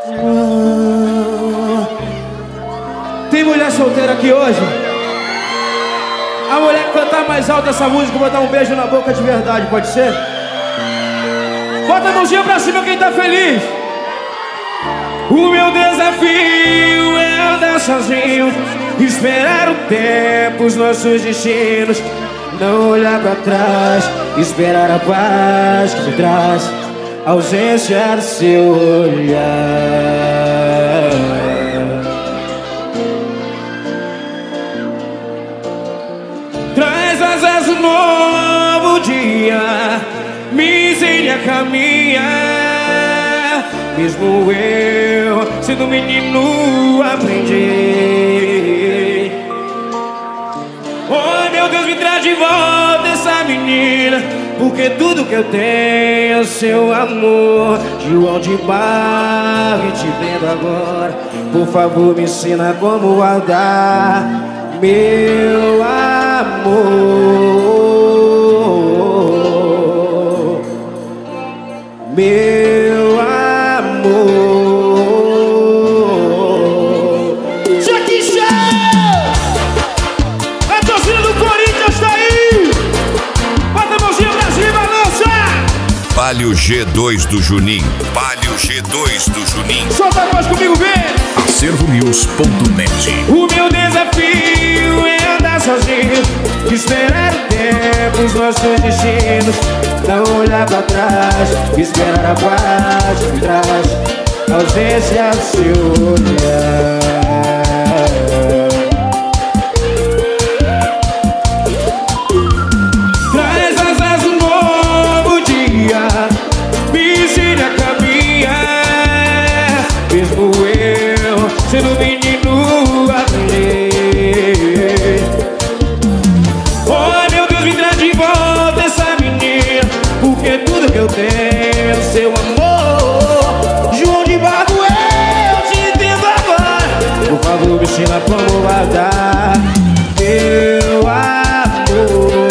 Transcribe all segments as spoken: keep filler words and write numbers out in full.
Tem mulher solteira aqui hoje? A mulher que cantar mais alto essa música, vou dar um beijo na boca de verdade, pode ser? Bota a mãozinha pra cima quem tá feliz. O meu desafio é andar sozinho, esperar o tempo, os nossos destinos, não olhar pra trás, esperar a paz que me traz a ausência do seu olhar. Traz asas um novo dia, me ensine a caminhar. Mesmo eu, sendo menino, aprendi. Oh meu Deus, me traz de volta essa menina, porque tudo que eu tenho é seu amor. João de Barro, te vendo agora, por favor me ensina como guardar meu amor, meu amor. Cheque Chan! A torcida do Corinthians tá aí! Bota a mãozinha pra cima, lança! Palio G dois do Juninho. Palio G dois do Juninho. Solta a voz comigo, vem! acervo news ponto net. O meu desafio é andar sozinho, esperar o tempo, os nossos destinos, não olhar pra trás, esperar a paz que traz a ausência do seu olhar. Traz asas um novo dia, me ensine a caminhar. Mesmo eu sendo menino, aprendi. Oh meu Deus, me traz de volta essa menina, porque tudo que eu tenho é seu amor. João de Barro, eu te entendo agora, por favor me ensina como guardar meu amor,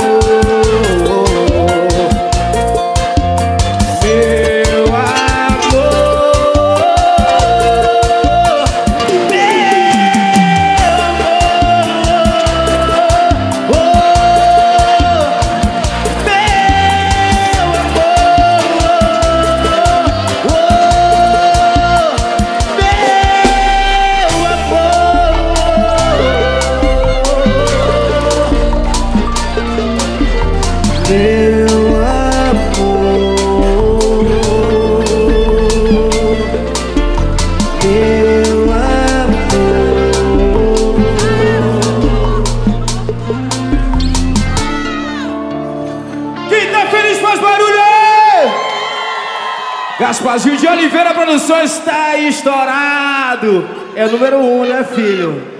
meu amor, meu amor, oh, meu amor, oh, meu Quem tá feliz faz barulho aí! Gasparzinho de Oliveira Produções tá estourado. É o número um, né, filho?